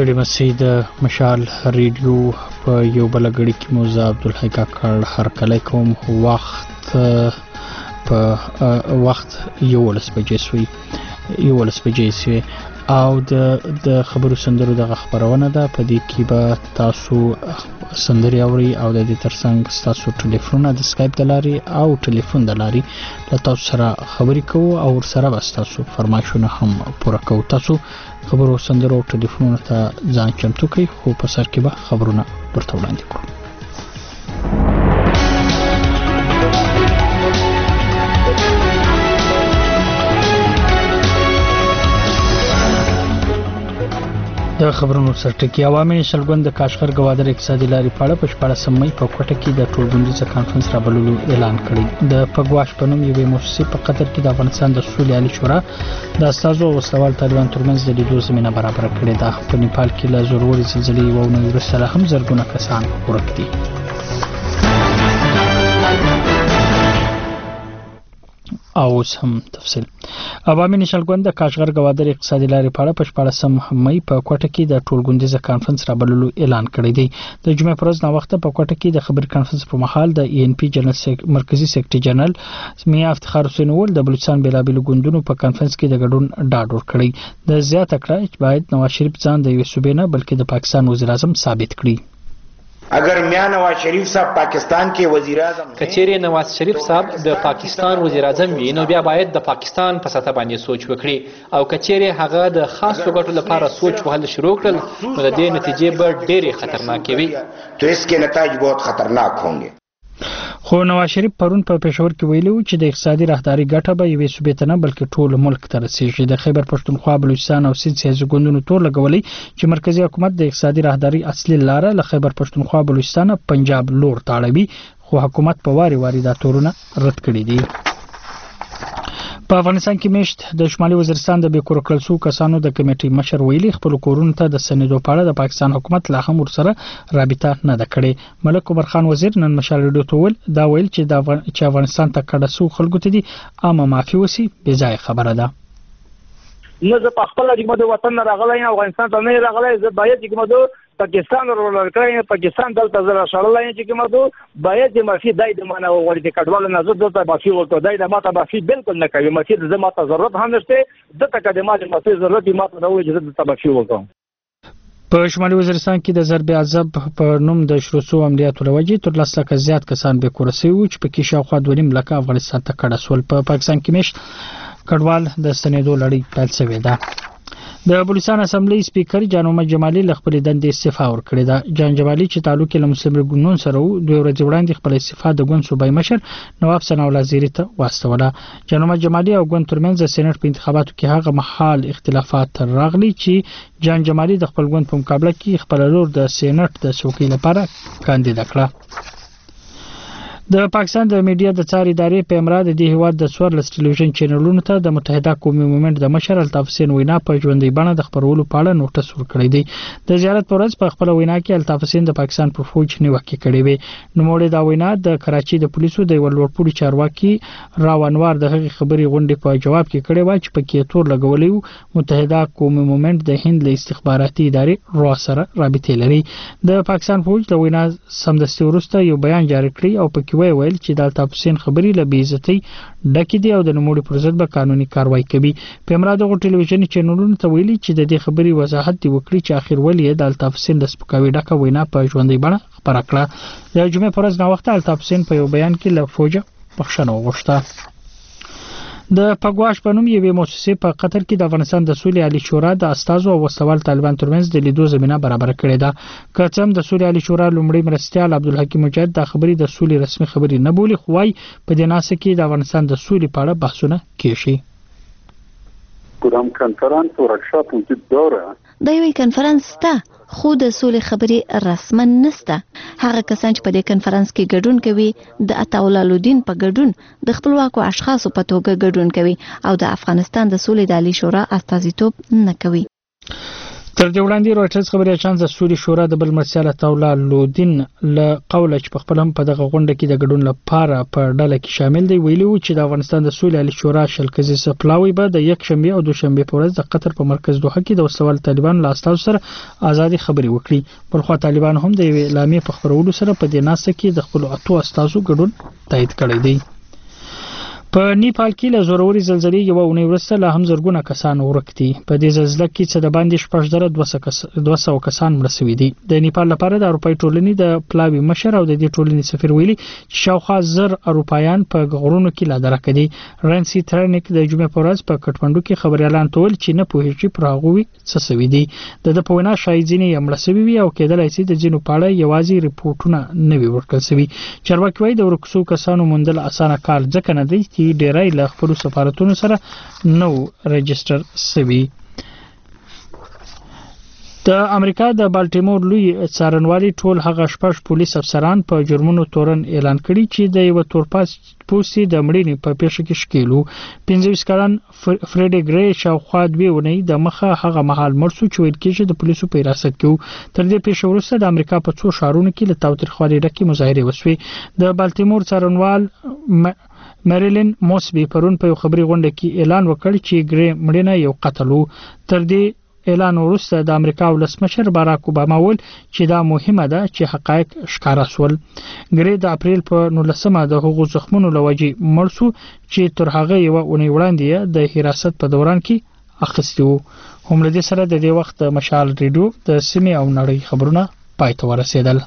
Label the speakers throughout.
Speaker 1: ستړي مسئ د مشال ریډیو په یو بل غړي کې موزه عبدالحی کاکړ هرکلی کوم وخت 11 بجې شوي او د خبرو سندرو د خبرونه ده په دې کې به تاسو سندري اوري او د دې ترڅنګ تاسو ټلیفون د سکایپ د لاري او ټلیفون د لاري له تاسو سره خبرې کوو او سره به تاسو فرمایشونه هم پوره کوو. تاسو خبرو سندرو او ټلیفون ته ځان چمتو کړئ خو په سر کې به خبرونه ورته وړاندې کوو. د خبرونو سرټکی عوامي نشلګوند د کاشغر گوادر اقتصادي لارې په اړه په 14 مې په کوټه کې د ټولګونډیز کانفرنس رابللو اعلان کړی. د پګواش په نوم یوې مؤسسې په قطر کې د افغانستان د سولې عالی شورا د استازو او وسلوال طالبان ترمنځ د لیدو زمينه برابر کړې ده. په نیپال کې له زوروري زلزلې و نو وروسته هم زرګونه کسان ورک دي. او هم تفصیل عوامي نشلګوند د کاشغر گوادر اقتصادي لارې په اړه په 14 مې په کوټه کې د ټولګونډیز کانفرنس رابللو اعلان کړی دی. د جمعې پر ورځ نو وخت په کوټه کې د خبري کانفرنس په محل د ENP جنرال مرکزی سیکریټری جنرال میا افتخار حسین ول د بلوچستان بیلابل ګوندونو په کانفرنس کې د ګډون ډاډ ورکړی. د زیاته کړه چې باید نواز شریف ځان د یو صوبې نه بلکې د پاکستان وزیر اعظم ثابت کړي.
Speaker 2: اگر میاں نواز شریف صاحب پاکستان کے وزیر اعظم
Speaker 3: کچېرې نواز شریف صاحب د پاکستان وزیر اعظم وي نو بیا باید د پاکستان په سطح باندې سوچ وکړي او کچېرې هغه د خاصو ګټو لپاره سوچ وهل شروع کړل نو د دې نتیجې به ډېرې خطرناکې وي.
Speaker 2: تو اس کے نتائج بہت خطرناک ہوں گے.
Speaker 1: خو نواز شریف پرون په پېښور کې ویلي و چې د اقتصادي راهداري ګټه به یوې صوبې ته نه بلکې ټول ملک ته رسیږي. د خیبر پښتونخوا بلوچستان او سیند سیاسي ګوندونو تور لګولي چې مرکزی حکومت د اقتصادي راهداري اصلي لاره له خیبر پښتونخوا بلوچستان پنجاب لور تاړوي خو حکومت په واری دا تورونه رد کړي دي. په افغانستان کې میشت د شمالي وزیرستان د بیکور کلسو کسانو د کمیټې مشر ویلي خپل کورونو ته د سندو په اړه د پاکستان حکومت لا هم ورسره رابطه نه ده کړې. ملک عمر خان وزیر نن مشال ریډیو ته ویل دا ویل چې افغانستان ته کډه سو خلکو ته دي عامه معافي وسی بې ځای خبره ده.
Speaker 4: نه زه په خپل د وطن راغلی افغانستان ته نه راغلی زه باید چې پاکستان ورولکړای پاکستان دلته زړه شړلای چې کومه باید د معافي دای د معنا وړي د کډوال نه زه دلته معافي ورته دای د ماته معافي بالکل نه کوي معافي د ماته ضرورت هم نشته دته کده ماته معافي ضرورت ماته نه وي چې د معافي ورته.
Speaker 1: په شمالي وزیرستان کې د ضرب عذاب په نوم د شروع عملیاتو لوجې تر 10 لک زیات کسان به کورسي و چې په کې شاوخوا 2.5 لک افغانستان ته کډه سول. په پاکستان کې مش کډوال د ستنېدو لړۍ پیل شوې ده. د بلوچستان اسمبلی سپیکر جان محمد جمالي له خپل دندې استعفا ورکړې ده. جان جمالي چې تعلق له مسلم لیگ ګوند سره و دوه ورځې وړاندې خپل استعفا د ګوند صوبایي مشر نواب ثناء الله زیری ته واستوله. جان محمد جمالي او ګوند ترمنځ د سېنات په انتخاباتو کې هغه محال اختلافات راغلي چې جان جمالي د خپل ګوند په مقابله کې خپل لور د سېنات د څوکۍ لپاره کاندید کړه. د پاکستان د میډیا د څار ادارې په امر د دې هواد د څوارلس ټلویزیون چینلونو ته د متحده قومي مومنت د مشر الطاف حسین وینا په ژوندۍ بڼه د خبرولو په اړه نوټس ورکړی دی. د زیارت پر ورځ په خپل وینا کې الطاف حسین د پاکستان پر فوج نیوکه کړې وي. نوموړی دا وینا د کراچي د پولیسو د ولورپوري چارواکي راونوار د هغې خبري غونډې په جواب کې کړې و چې پکې تور لګولې و متحده قومي مومنت د هند له استخباراتي ادارې را سره رابطه لري. د پاکستان فوج د وینا سمدستي وروسته یو بیان جاری کړی او پکې ویل چې د الطاف حسین خبري له بې عزتۍ ډکې دي او د نوموړي پر ضد به قانوني کاروایی کوي. په امر دغه ټلویزیوني چینلونو ته ویلي چې د دې خبري وضاحت دی وکړي چې اخر ولې د الطاف حسین د سپکاوي ډکه وینا په ژوندۍ بڼه خبره کړه. د جمعې پر ورځ نو وخت الطاف حسین په یو بیان کې له فوجه بخښنه وغوښته. د پګواش په نوم یوې مؤسسې په قطر کې د افغانستان د سولې عالی شورا د استازو او وسوال طالبان ترمنځ د لیدو زمينه برابر کړې ده. کڅم د سولې عالی شورا لومړی مرستيال عبدالحکیم مجاهد د خبري د سولې رسمي خبري نه بولی خوای په دې ناسه کې د افغانستان د سولې په اړه بحثونه کیږي.
Speaker 5: کدام کنفرانس او ورکشاپ وجود داره
Speaker 6: د یوې کنفرانس ته خو د سولې خبري رسمن نسته. هغه کسان چې په دې کنفرانس کې ګډون کوي د عطاءالله الدین په ګډون د خپلواکو اشخاصو په توګه ګډون کوي او د افغانستان د سولې د عالی شورا استازیتوب نه کوي.
Speaker 1: تر دې وړاندې رويټرز خبري اژانس د سولې شورا د بل مرسیال عطاءالله لودین له قوله چې په خپل هم په دغه غونډه کې د ګډون لپاره په ډله کې شامل دی ویلي و چې د افغانستان د سولې عالی شورا شلکزي سپلاوي به د یک شنبه او دوشنبه په ورځ د قطر په مرکز دوحه کې د وسوال طالبان له استازو سره ازادي خبري وکړي بلخو طالبان هم د اعلامیې په خبرولو سره په دې ناسه کې د خپل اتو استازو ګډون تایید کړی دی په نیپال کې له زوروري زلزلې یو اونۍ وروسته لا هم زرګونه کسان ورک دي په دې زلزلې کې څه د باندې 200 کسان مړ شوي دي د نیپال لپاره د اروپای ټولنې د پلاوي مشر او د دې ټولنې سفیر ویلي چې شاوخوا زر اروپایان په غرونو کې لا درک دي رنسي ترنیک د جمعې په ورځ په کټمنډو کې خبري اعلان تول چې نه پوهیږي پر هغه څه سوي دي د پوینا شایزینی مړ شوي وي او کېدلای شي د جنو پاړه یوازې ریپورتونه نه وي ورکړل شوي چارواکي وايي د ورکسو کسانو موندل اسانه کار ځکه نه دی چې ډیرای له خپل سفارتونو سره نو ريجستر سوي د امریکا د بالټیمور لوی څارنوالي ټول هغه شپږ پولیس افسران په جرمونو تورن اعلان کړي چې د یو تورپاس پوسټي د مړینې په پیښه کې شکیلو 25 کلن فریډي ګری شاوخوا 2 ونې د مخه هغه مهال مرسو چې ویل کېږي د پولیسو په حراست کې تر دې پیښه وروسته د امریکا په څو شهرونو کې له تاوتریخوالي ډکې مظاهره وشوې د بالټیمور څارنوال مریلین موسبي پرون په خبري غونډه کې اعلان وکړ چې ګری مړینه یو قتل وو تر دې اعلان وروسته د امریکا ولسمشر باراک اوباما ویل چې دا مهمه ده چې حقایق ښکارا سول ګری د اپریل په 19مه د حقوق زخمونو لوجي مرسو چې تر هغه یو اونۍ وړاندې د حراست په دوران کې اخیستو هم له دې سره د دې وخت مشال ریډیو د سیمې او نړۍ خبرونه پای ته ورسېدل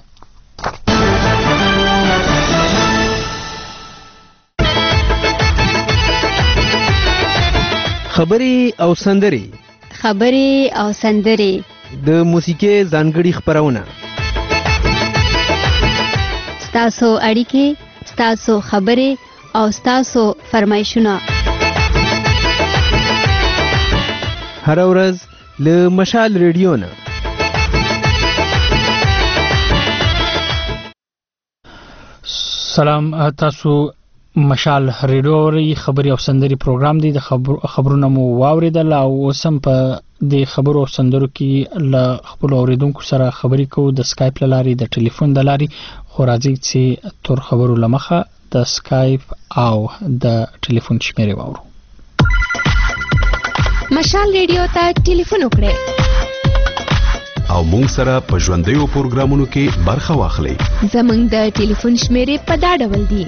Speaker 7: خبري او سندري
Speaker 8: د موسیقي ځانګړي خبرونه
Speaker 7: ستاسو اړیکې ستاسو خبري او ستاسو فرمایشونه
Speaker 8: هر ورځ له مشال ریډیو نه
Speaker 1: سلام تاسو مشال ریډیو خبري او سندري پروګرام دی د خبرونو مو واوریدل او اوسم په د خبرو او سندرو کې له خپل اوریدونکو سره خبري کوو د سکایپ لاري د ټلیفون د لاري خو راځي چې تر خبرو لمخه د سکایپ او د ټلیفون شمیرې واورو
Speaker 7: مشال ریډیو ته ټلیفون وکړئ
Speaker 9: او مونږ سره په ژوندۍ پروګرامونو کې برخه واخلئ
Speaker 7: زمونږ د ټلیفون شمیرې په دا ډول دي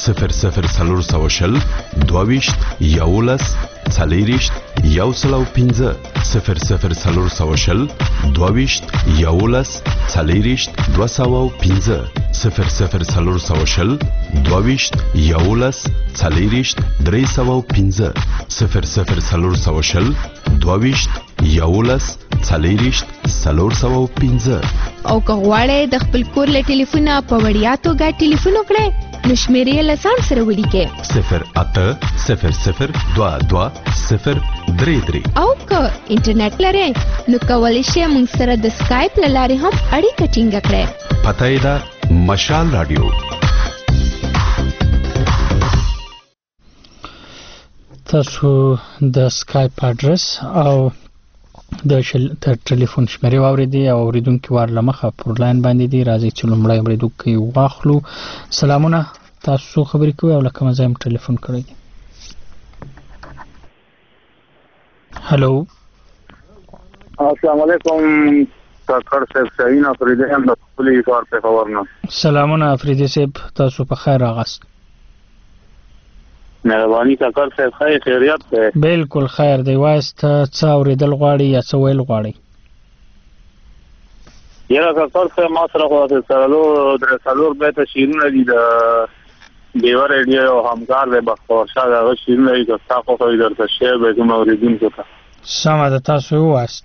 Speaker 9: 00 22 یولس څلېرشت یو سلو 15 00 22 یولس څلېرشت 215 00 22 یولس څلېرشت 315 00 22 یولس څلېرشت 315
Speaker 7: او که غواړئ د خپل کور له ټلیفونه په وړیا توګه ټلیفون وکړئ نو شمیرې له ځان سره ولیکئ
Speaker 9: 080022
Speaker 7: او که انټرنیټ لرئ نو کولی شئ موږ سره د سکایپ له لارې هم اړیکه ټینګه کړئ
Speaker 9: پته یې ده مشال رادیو
Speaker 1: تاسو د سکایپ اډرس او د ټلیفون شمیرې واوریدي او اوریدونکو وار لمخه پر لاین باندې دي راځي چې لومړی اوریدونکو واخلو سلامونه تاسو خبرې کوئ او لکه مزایم ټلیفون کړی هالو
Speaker 4: السلام علیکم کاکړ صاحب سعین افریدی هم د خپل کار په خبر نه
Speaker 1: سلامونه افریدی صاحب تاسو په خیر راغست
Speaker 4: مهرباني کاکړ صاحب خیریت ده
Speaker 1: بالکل خیر دی وایست څه اوریدل غواړي یا څه ویل غواړي
Speaker 4: یاره کاکړ صاحب ما سره خو درسالور به ته شیرونه دي د دیوه ریډیو او همکار دی بختور شاه دغه شیرونه دي که ستا خوښوي درته شعر به کوم اوریدونکو ته
Speaker 1: سمه ده تاسو ووایست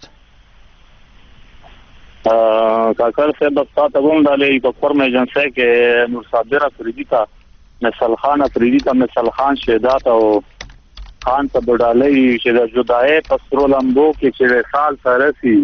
Speaker 4: کاکړ صاحب تا ته کوم ډالۍ په فرم ایجنسی کې نور صابر افریدی ته مثال خان افریدی ته مثال خان شهادت او خان ته ډالۍ چې د جدای پسرو لمبو کې چې سال سره سي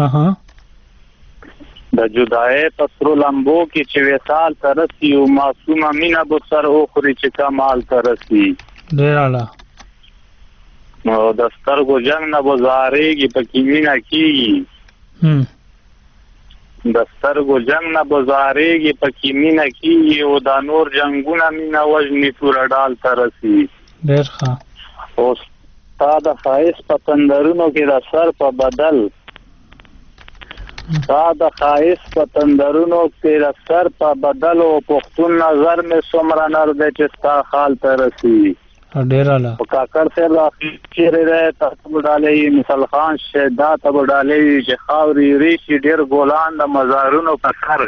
Speaker 4: د جدای پسرو لمبو کې چې سال سره سي او معصومه مینا بو سر او خوري چې کمال سره سي
Speaker 1: ډیر اعلی
Speaker 4: نو د سترګو جنگ نه بازارېږي په کې مینا کېږي
Speaker 5: د سترګو جنګ نه بزارېږي پکې مینه کېږي او دا نور جنګونه مینه وژني توره ډال ته رسي.
Speaker 1: ډېر ښه.
Speaker 5: او ستا د ښایست په تندرونو کې د سر په بدل ستا د ښایست په تندرونو کې د سر په بدل او پښتون نظر مې څومره نر دی چې ستا خال ته رسي.
Speaker 1: ډېر اعلی.
Speaker 5: په کاکړ صاحب راخلي چیرې دی ته به ډالۍ مثال خان شهدا ته به ډالۍ چې خاورې ایرې ډېر ګلان د مزارونو په سر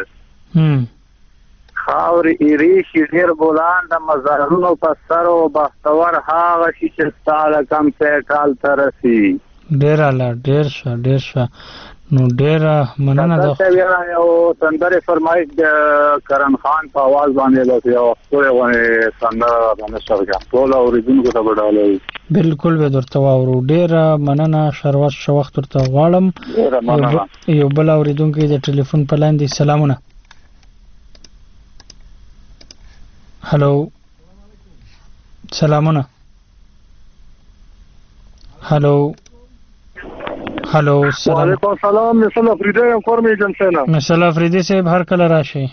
Speaker 5: خاورې ایرې ډېر ګلان د مزارونو په سر او بختور هغه شي چې ستا له کم کال ته رسي.
Speaker 1: ډېر اعلی. ډېر ښه. ډېر ښه. نو ډېره مننه.
Speaker 5: یو سندرې فرمایش د کرن خان په आवाज باندې بس یو څوره غوڼې سندره باندې شرکه ټول اوریدونکو ته وډالوي.
Speaker 1: بالکل به درته واورو. ډېره مننه. شروات شو وخت ورته غواړم. یو بل اوریدونکی د ټلیفون په لاین دی. سلامونه. هلو. سلامونه. هلو. هلو. سلام.
Speaker 10: وعلیکم السلام. مثال افریدی یم کور می جنسینا.
Speaker 1: مثال افریدی صاحب هر کله راشي.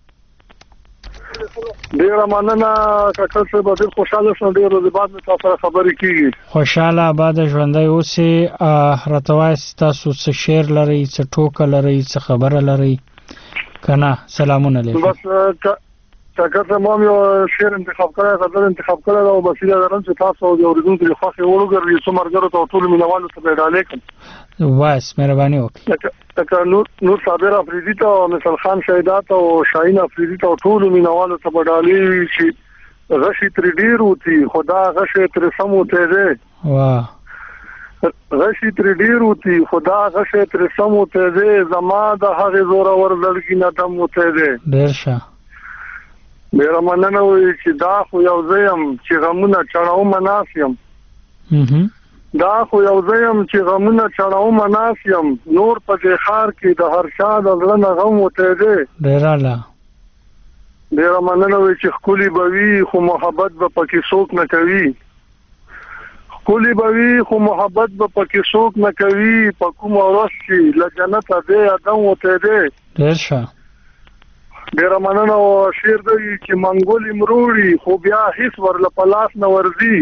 Speaker 10: ډیره مننه کاکړ صاحب. ډیر خوشاله شوم. ډیر ورځې بعد مې تاسو سره خبرې کیږي.
Speaker 1: خوشاله آباد ژوندی اوسئ. راته وایئ تاسو څه شعر لرئ، څه ټوکه لرئ، څه خبره لرئ که نه؟ سلامونه علیکم.
Speaker 10: بس کاکړ صاحب ما یو شعر انتخاب کړی، غزل انتخاب کړی او بسیله لرم چې تاسو د اورېدونکو د خوښې وړ وګرځي. څو ملګرو ته او ټولو مینوالو ته به یې ډالۍ کړم.
Speaker 1: وایس مهرباني وکړئ.
Speaker 10: لکه نور صابر افریدي ته او مثال خان شهدا ته او شاهین افریدي ته او ټولو مینوالو ته به ډالۍ وي چې غشي ترې ډېر وتی خدا غشي ترې سم وتی دی.
Speaker 1: واه.
Speaker 10: غشي ترې ډېر وتی خدا غشي ترې سم وتی دی زما د هغې زورور زړګي نه دم وتی دی.
Speaker 1: ډېر ښه.
Speaker 10: ډېره مننه وایي چې دا خو یو زه یم چې غمونه چړومه ناس یم. دا خو یو زه یم چې غمونه چړومه ناس یم نور په دې ښار کې د هر چا د زړه نه غم وتی دی.
Speaker 1: ډېر اعلی.
Speaker 10: ډېره مننه وایي چې ښکلي به وي خو محبت به پکې څوک نه کوي. ښکلي به وي خو محبت به پکې څوک نه کوي په کومه ورځ چې له جنته دی ادم وتی دی.
Speaker 1: ډېر ښه.
Speaker 10: ډېره مننه. او شعر دی چې منګولې مروړي خو بیا هیڅ ورله په لاس نه ورځي.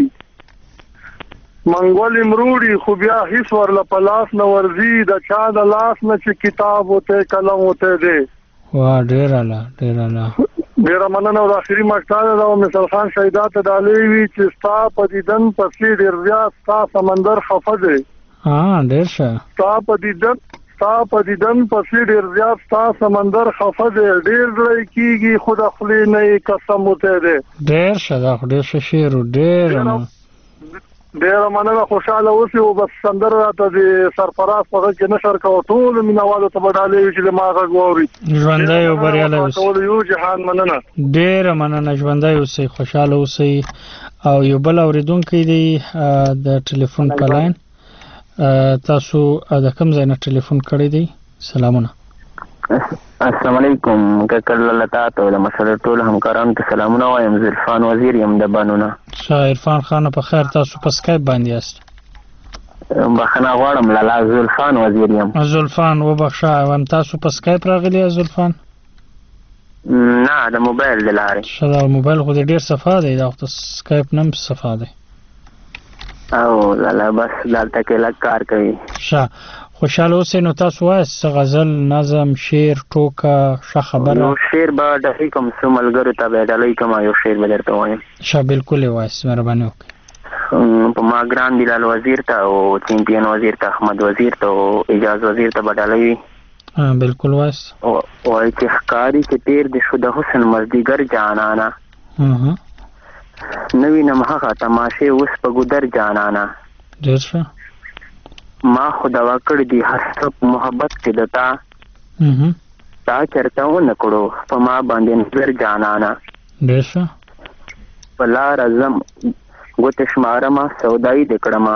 Speaker 10: منګولې مروړي خو بیا هیڅ ورله په لاس نه ورځي د چا د لاس نه چې کتاب وتی قلم وتی دی.
Speaker 1: واه. ډېر اعلی. ډېر اعلی.
Speaker 10: ډېره مننه. او د آخري مقطع ده او مثال خان شهدا ته ډالۍ وي چې ستا په دیدن پسې ډېر زیات ستا سمندر خفه دی.
Speaker 1: ډېر ښه.
Speaker 10: ستا په دیدن پسې ډېر زیات ستا سمندر خفه دی. ډېر زړی کېږي خو د خولې نه یې قسم وتی دی.
Speaker 1: ډېر ښه. دا خو ډېر ښه شعر و.
Speaker 10: ډېره مننه. خوشحاله اوسئ او بس سندره راته د سرفراز په غږ کې نشر کوه. ټولو مینوالو ته به ډالۍ وي چې زما غږ واوري.
Speaker 1: ژوندی او بریالی اوسئ.
Speaker 10: یو جهان مننه.
Speaker 1: ډېره مننه. ژوندی اوسئ. خوشحاله اوسئ. او یو بل اورېدونکی دی د ټلیفون په لاین. تاسو د کوم ځای نه ټلیفون کړی دی؟ سلامونه.
Speaker 11: السلام علیکم. کاکړ لاله ته د مسله ټول همکارانو ته سلامونه وایم. زلفان وزیر یم د بانونه.
Speaker 1: عرفان خان په خیر. تاسو په سکایپ باندې یاست؟
Speaker 11: بخښنه غواړم لاله. زلفان وزیر یم.
Speaker 1: زلفان وبخښه. هم تاسو په سکایپ راغلی زلفان؟
Speaker 11: نه د موبایل د لارې.
Speaker 1: ښه. دا موبایل خو د ډېر صفا دی. دا خو سکایپ نه هم صفا دی.
Speaker 11: او لاله بس دلته کې لږ کار کوي.
Speaker 1: ښه. خوشحاله اوسئ. نو تاسو وایاست څه غزل، نظم، شعر، ټوکه، ښه خبره؟
Speaker 11: یو شعر به ډالۍ کوم. څو ملګرو ته به ډالۍ کوم. یو شعر به درته وایم.
Speaker 1: ښه. بالکل یې وایاست. مهرباني وکړئ.
Speaker 11: په ما ګران بلال وزیر ته او چمپیون وزیر ته احمد وزیر ته او اجاز وزیر ته به ډالۍ وي.
Speaker 1: بالکل وایاست.
Speaker 11: وایي چې ښکاري چې تیر دې شو د حسن مازدیګر جانانه نه وینم هغه تماشې اوس په ګودر جانانه.
Speaker 1: ډېر ښه.
Speaker 11: ما خو دوا کړی دي هر څه په محبت کې د تا چرته ونه کړو په ما باندې نظر جانانه.
Speaker 1: ډېر ښه.
Speaker 11: په لاره ځم ګوتې شمارمه سودایي دې کړمه.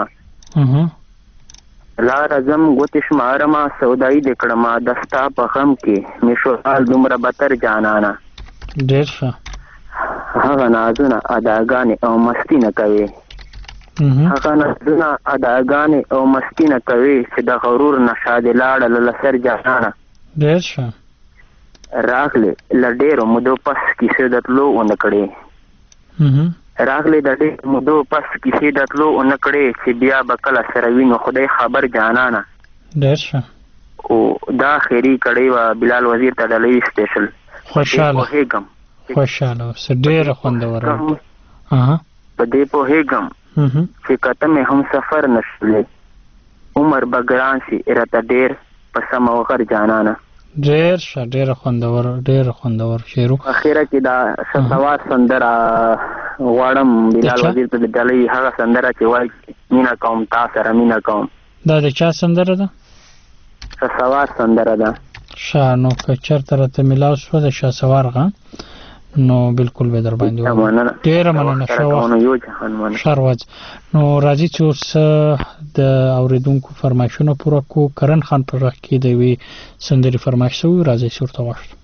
Speaker 11: لاره ځم ګوتې شمارمه سودایي دې کړمه د ستا په غم کې مې شو حال دومره بتر جانانه.
Speaker 1: ډېر ښه.
Speaker 11: هغه نازونه اداګانې او مستي نه کوي هغه نظرونه اداګانې او مستینه کوي چې د غرور نشه دې لاړه له سر جانانه
Speaker 1: ډېر ښه
Speaker 11: راغلې له ډېرو مودو پس کیسې د تلو ونه کړې راغلې د ډېرو مودو پس کیسې د تلو ونه کړې چې بیا به کله سره وینو خدای خبر جانانه
Speaker 1: ډېر ښه
Speaker 11: او دا خیري کړې وه بلال وزیر ته ډالۍ سپیشل
Speaker 1: خوشحاله اوسه ډېره خوندوره
Speaker 11: په دې پوهېږم چې کته مې هم سفر نشلی عمر به ګران شي راته ډېر په سمه وغر جانانه
Speaker 1: ډېر ښه ډېره خوندور شعرو
Speaker 11: اخره کې دا سوار سندره غواړم بلال وزیر ته د ډالۍ هغه سندره چې وایي مینه کوم تا سره مینه کوم
Speaker 1: دا د چا سندره ده
Speaker 11: سوار سندره ده
Speaker 1: ښه نو که چېرته راته میلاو شوه د شهسوار غه نو بالکل به در باندې ډېره مننه ښه ورځ نو راځي چې اوس د اورېدونکو فرمایشونه پوره کړو کرن خان په غږ کې د یوې سندرې فرمایش شوی راځي چې ورته واښلو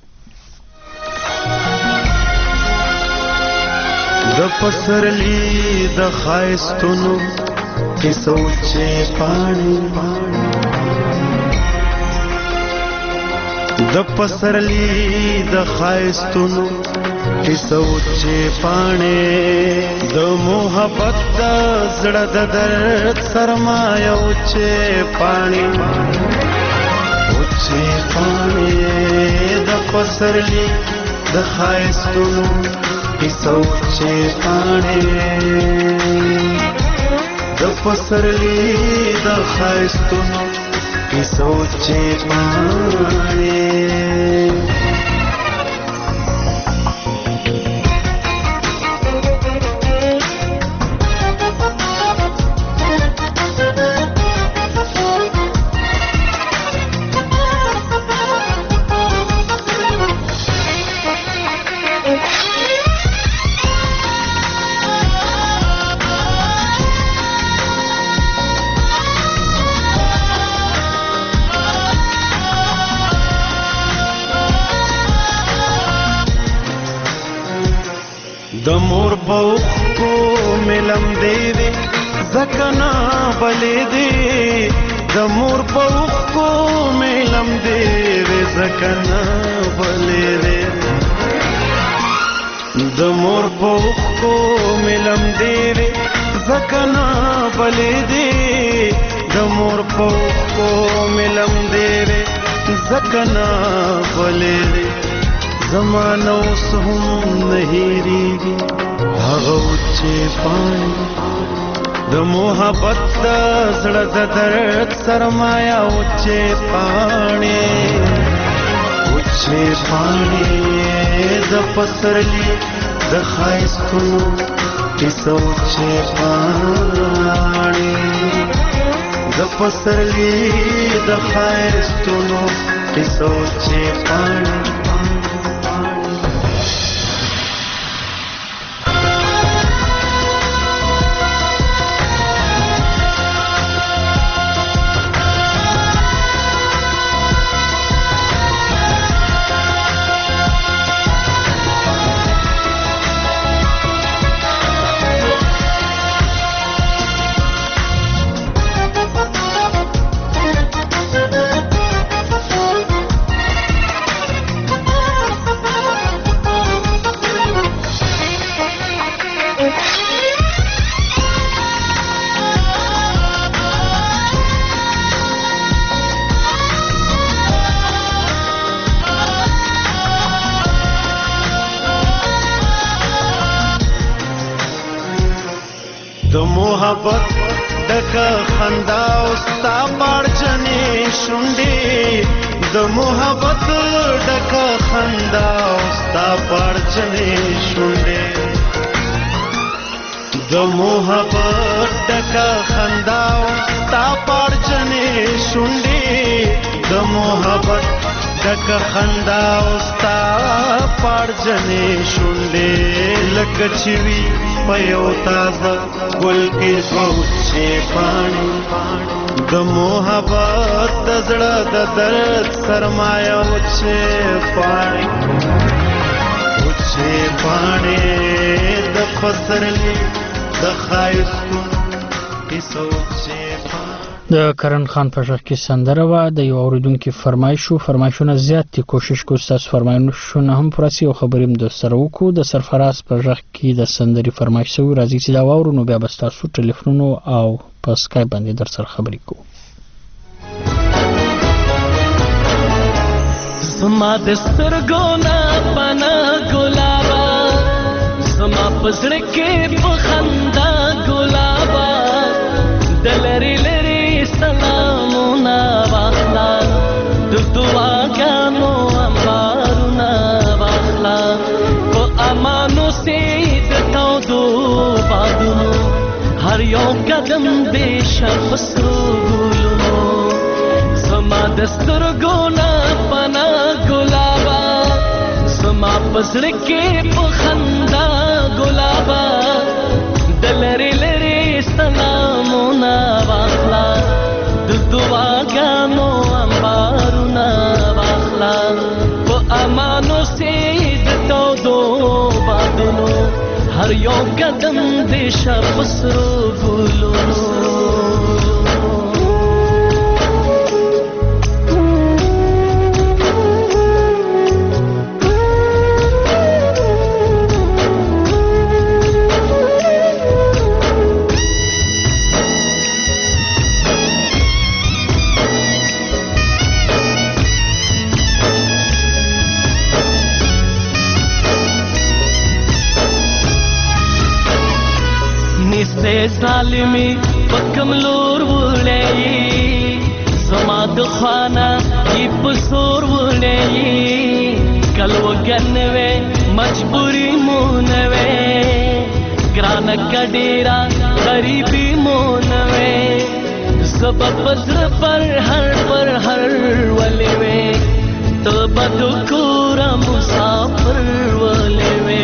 Speaker 12: د پسرلی د ښایستونو کیسو چې پاڼې د پسرلی د ښایستونو کیسو چې پاڼې د محبت د زړه د درد سرمایه او چې پاڼې د پسرلی د ښایستونو کیسو چې پاڼې د پسرلی د ښایستونو کیسو چې پاڼې د مور په اوښکو مې لمدې وې ځکه نه بلې دې د مور په اوښکو مې لمدې وې ځکه نه بلې دې د مور په اوښکو مې لمدې وې ځکه نه بلې دې د مور په اوښکو مې لمدې وې ځکه نه بلې دې زمانه اوس هم نه هېرېږي هغه چې پاڼې د محبت د زړه د درد سرمایه او چې پاڼې د پسرلی د ښایستونو کیسو چې پاڼې د پسرلی د ښایستونو کیسو چې پاڼې د محبت ډکه خندا او ستا پاړجنې شونډې د محبت ډکه خندا او ستا پاړجنې شونډې د محبت ډکه خندا او ستا پاړجنې شونډې د محبت ډکه خندا او ستا پاړجنې شونډې لکه چې وي په یو تازه ګل کې سوچې پاڼې د محبت د زړه د درد سرمایه وچې پاڼې د پسرلی د ښایستونو
Speaker 1: د کرن خان په ژغ کې سندره وه د یو اورېدونکي فرمایشونه زیات دي کوشش کوو ستاسو فرمایشونه هم پوره سي او خبرې هم درسره وکړو د سرفراز په ژغ کې د سندرې فرمایش سوي راځي چې دا واورو نو بیا به ستاسو ټلیفونونو او په سکایپ باندې درسره خبرې کوو
Speaker 13: زما د سترګو نه پناه ګلابه زما په زړه کې په خندا ګلابه د لرې لرې سلامونه واخله د دعاګانو انبارونه واخله په امانو سي د تودو بادونو هر یو قدم د شب سرو ګلونو زما د سترګو نه پناه ګلابه زما په زړه کې په خندا ګلابه د لرې لرې سلامونه واخله د دعاګانو انبارونه واخله په امانو سي د تودو بادونو هر یو قدم د شب سرو ګلونو ظالمی پکم لور وړی زما د خانه ای پسور وړی کلو گنوي مجبوری مونوي ګران کډیرا غریبی مونوي سبب پزر پر هر ولې وې ته بدو کور مسافر ولې وې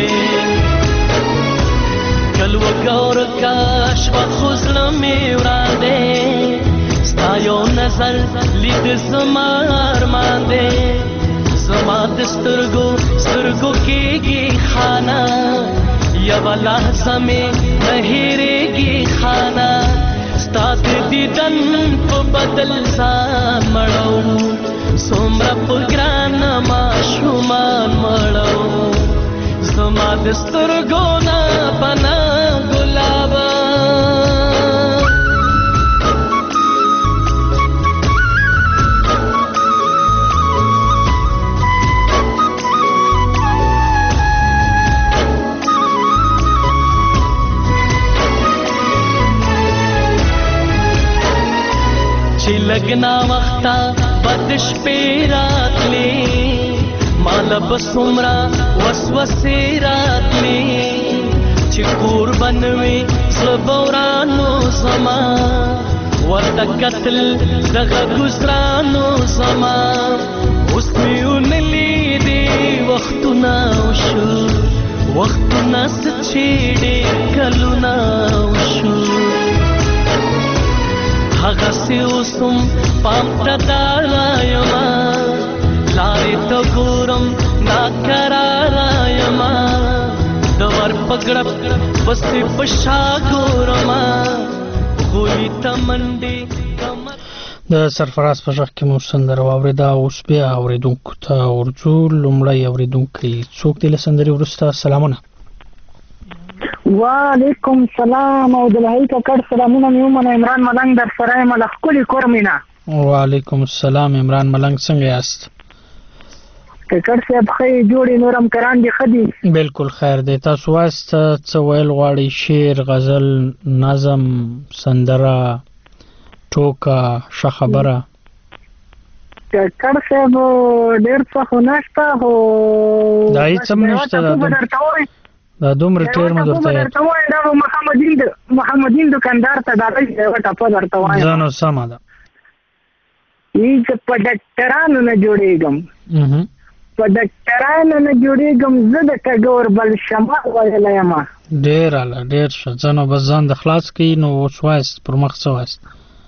Speaker 13: کلو ګور کاش په خوزل می وراده ستا یو نظر لید زمار مانده زما د سترګو کېږي خانه یو لحظه می نهېږي خانه ستا د دیدن په بدل ځان مړو څومره په ګران ماشومان مړو زما د سترګو نه پناه ګلابه چې لګنا وخته بد شپې راتلې مال بسمرا وسوسې راتلې چې قربان وي صبرانو زما ورته قتل دغه ګسرانو زما اوس میون لیدې وختونه وشو وختونه چې ډېر کلونه وشو هغه سي اوسم پام ته دالايما لارې ته ګورم ناکراره یما د ور پګړپ پسې پشا ګورما غوي ته منډې
Speaker 1: د سرفراز په ژغ کې مو سندره واورېده اوس بیا اورېدونکو ته ورځو لومړی اورېدونکی څوک دی له سندرې وروسته سلامونه
Speaker 14: وعلیکم سلام او د لهي ککړ سلامونه مې ومنه عمران ملنګ در سره یم له ښکلي کور مینا
Speaker 1: وعلیکم السلام عمران ملنګ څنګه یاست
Speaker 14: ککړ صاحب ښه جوړې نورم کران دي ښه دي
Speaker 1: بالکل خیر دی تاسو وایست څه ویل غواړئ شعر غزل نظم سندره ټوکه ښه خبره
Speaker 14: ککړ صاحب ډېر څه خو نشته خو
Speaker 1: دا هېڅ هم نشته دا دومره ټیر مې درته یاد
Speaker 14: دا محمدین دکاندار ته دا یوه ټپه درته وایم
Speaker 1: زه نو سمه ده
Speaker 14: چې په ډاکټرانو نه جوړېږم په ډاکټرانو نه جوړېږم زه د کګور بل شمال ویلی یم
Speaker 1: ډېر اله ډېر ښه ځه نو بس ځان د خلاص کړي نو اوس وایست پر مخ څه وایست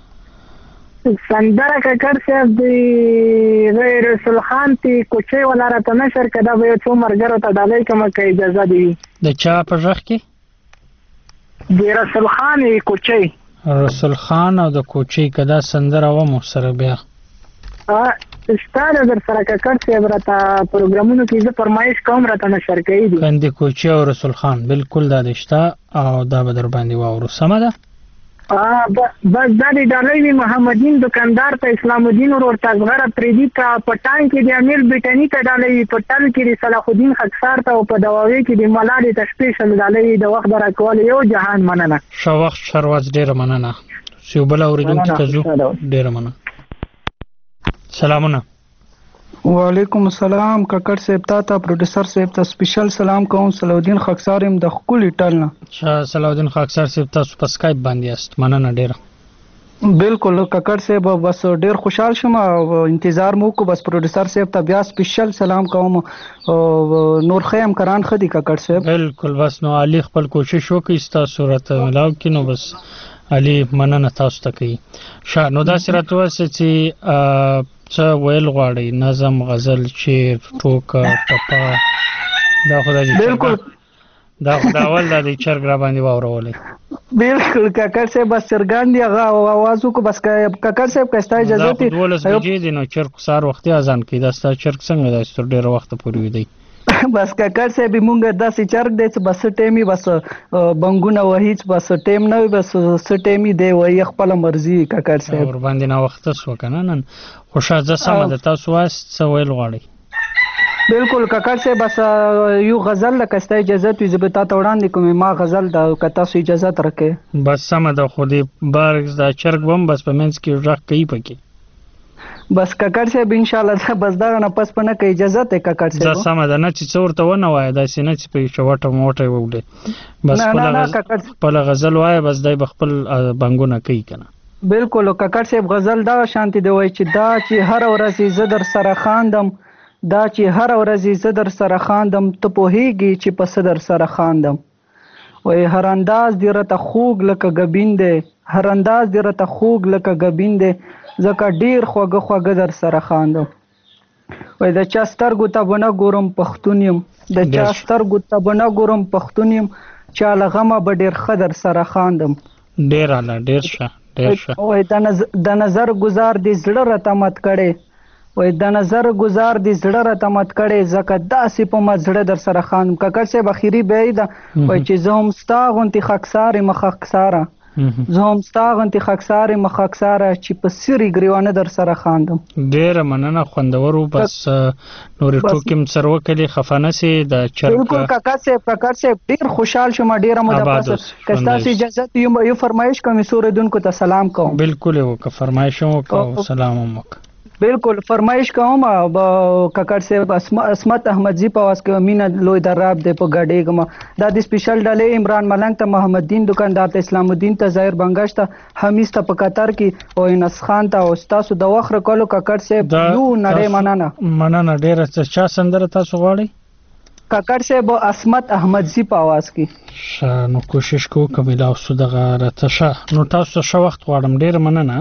Speaker 14: سندره ککړ صاحب د رسول خان تی کوچۍ والا راته نشر که دا به یو څو ملګرو ته ډالۍ کومه که اجازه دې وي
Speaker 1: د چا په غږ کې
Speaker 14: د رسول خان کوچۍ
Speaker 1: رسول خان او د کوچي کدا سندره و مو سره بیا
Speaker 14: ستاره در سره ککړ صاحب راته پروګرامونو کې زه فرمایش کوم راته نشر کوي دي
Speaker 1: کندې کوچي او رسول خان بالکل دا رښتا او دا به در باندې واورو سمه ده
Speaker 14: بس دا دی ډالوی محمدین دکاندار ته اسلام الدین ورور تاسغره پریدی کا پټان کې د امیر بریټنی ته ډالوی پټل کې د صلاح الدین خکسار ته او په دواوی کې د ملالي تشپیشل ډالوی د وخت راکول یو جهان مننه
Speaker 1: شو وخت شرواز ډیر مننه سیوبل اوریدونکو ته جو ډیر مننه سلامونه
Speaker 15: وعلیکم السلام ککړ صاحب ته پروډوسر صاحب ته سپیشل سلام کوم صلاح الدین خاکسار يم د خولي ټلنه
Speaker 1: صلاح الدین خاکسار صاحب تاسو په سکایپ باندې است مننه ډیره
Speaker 15: بالکل ککړ صاحب بس ډیر خوشحال شوم او انتظار مو کو بس پروډوسر صاحب ته بیا سپیشل سلام کوم نور خیم کران خدي ککړ صاحب
Speaker 1: بالکل بس نو علي خپل کوشش وکړي تاسو صورت ملاو کینو بس علي مننه تاسو ته کوي نو دا سره تاسو چې څه ویل غواړي نظم غزل شعر ټوکه ټپه دا خدای دې بالکل دا ول د چرګ را باندې واورولې
Speaker 15: بالکل ککړ صاحب بس چرګان دی هغه आवाज کو بس ککړ صاحب کستا اجازه ته
Speaker 1: ولس بجې دي نو چرګ سار وخت اذان کوي دا ستا چرګ څنګه دا ستر ډیر وخت پورې وي دی
Speaker 15: بس ککړ صاحب مونږ داسې چرګ دی بس ټیمي بس بنګونه وهیڅ بس ټیم نه بس ټیمي دی وای خپل مرزي ککړ صاحب
Speaker 1: ور باندې نو وخت سو کنه نن خوشاله سم ده تاسو واسه ویل غواړي
Speaker 15: بالکل ککړ صاحب بس یو غزل لکسته اجازه ته زبتا ته وړاندې کوم ما غزل دا کتا سو اجازه ترکه
Speaker 1: بس سم ده خو دې بارګز دا چرګ بم بس په منځ کې راخ کوي پکې
Speaker 15: بس ککړ صاحب ان شاء الله بس دا نه پس پنه کې اجازه ته ککړ صاحب
Speaker 1: زه سم ده نه چې څورته ونه وای دا سینه چې په چوټه موټه وولې بس په غزل وای بس دای بخپل بنګونه کوي کنه
Speaker 15: بالکل ککړ صاحب غزل دا شانتي دی وای چې دا چې هر ورځ زه در سره خاندم دا چې هر ورځ زه در سره خاندم ته پوهیږي چې په صدر سره خاندم وای هر انداز دی رته خوګ لکه غبین دی هر انداز دی رته خوګ لکه غبین دی زکه ډیر خوګه در سره خاندم وای د چا سترګو ته بنه ګورم پښتون يم د چا سترګو ته بنه ګورم پښتون يم چا لغمه به ډیر خدر سره خاندم
Speaker 1: ډیر اعلی ډیر ښه
Speaker 15: وای د نظر گزار دي زړه رتمت کړي وای د نظر گزار دي زړه رتمت کړي زکه داسې په مزړه در سره خاندم ککړ صاحب اخیری بعید وای چې زوم ستا غونتی خکسار مخکساره زوم ستا غونتی خکسار مخکساره چې په سری گریوانه در سره خاندم
Speaker 1: ډیر مننه خوندورو بس نور ټوکم سر وکړي خفانه سي د چرګ
Speaker 15: بالکل ککړ صاحب ډیر خوشحال شوم ډیر مو د پاسه کستاسي اجازه یو فرمایش کوم سوریدونکو ته سلام کوم
Speaker 1: بالکل وک فرمایش وک سلام وک
Speaker 15: بالکل فرمایش کوم ککړ صاحب اسمت احمد جی په واس کې مینا لوی دراب د په غاډي کوم دا د سپیشل ډلې عمران ملنګ ته محمد دین دکاندار ته اسلام الدین ته ظاهر بنگش ته حمیز ته په قطر کې او انس خان ته او تاسو د وخت کولو ککړ صاحب یو نړۍ
Speaker 1: مننه ډیر چا سندره تاسو غواړئ
Speaker 15: ککړ صاحب اسمت احمد جی په आवाज
Speaker 1: کې نو کوشش کو کبیلا اوس دغه راته نو تاسو شو وخت غواړم ډیر